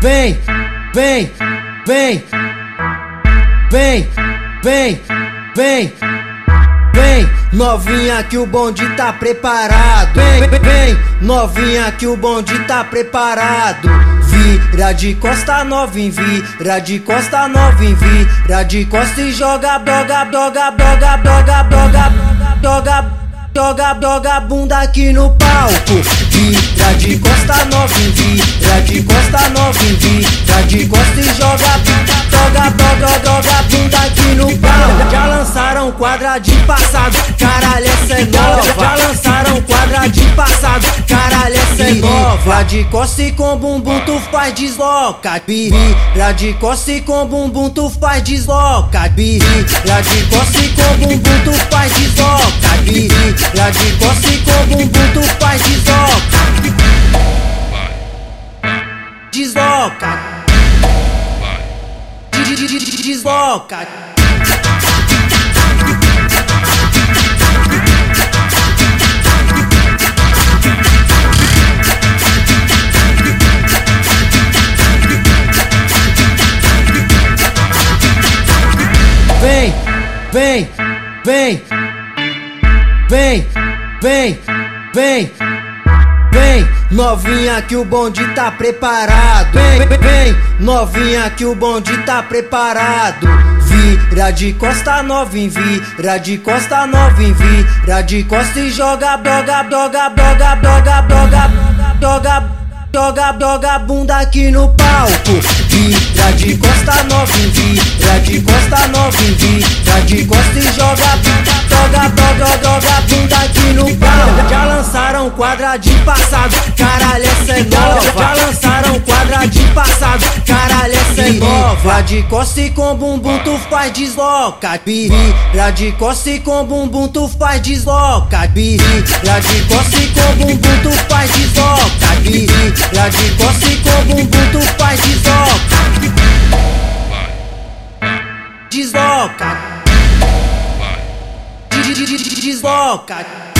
Vem, vem, vem, vem, vem, vem, vem, novinha que o bonde tá preparado. Vem, vem, novinha que o bonde tá preparado. Vira de costa novinha, vira de costa novinha, vira de costa e joga, joga, joga, joga, joga, joga, joga, joga, joga bunda aqui no palco. Vira de costa novinha, vira de costa novinha, vira de costa e joga, joga, joga, joga bunda aqui no palco. Já lançaram quadra de passado, caralho, essa é nova. Já lançaram quadra de passado, caralho, essa é nova. Vira de costa e com bumbum tu faz desloca. Vira de costa e com bumbum tu faz desloca. Vira de costa e com bumbum tu faz desloca. Vira de costa e com bumbum tu faz desloca. Desloca. Desloca. Vem, vem, vem, vem, vem, vem, vem, novinha que o bonde tá preparado. Vem, vem, novinha que o bonde tá preparado. Vira de costa novinha, vira de costa novinha, vira de costa e joga, joga, joga, joga, joga, joga, joga, joga, joga bunda aqui no palco. Vira de costa novinha, vira de costa novinha, vira de costa e joga, joga, joga, joga bunda aqui no palco. Já lançaram quadra de passado, caralho, essa é nova. Já lançaram quadra de passado, caralho, essa é nova. Vira de costa e com bumbum tu faz desloca. Vira de costa e com bumbum tu faz desloca. Vira de costa e com bumbum tu faz desloca. Vira de costa e com bumbum tu faz desloca. Desloca. Desloca.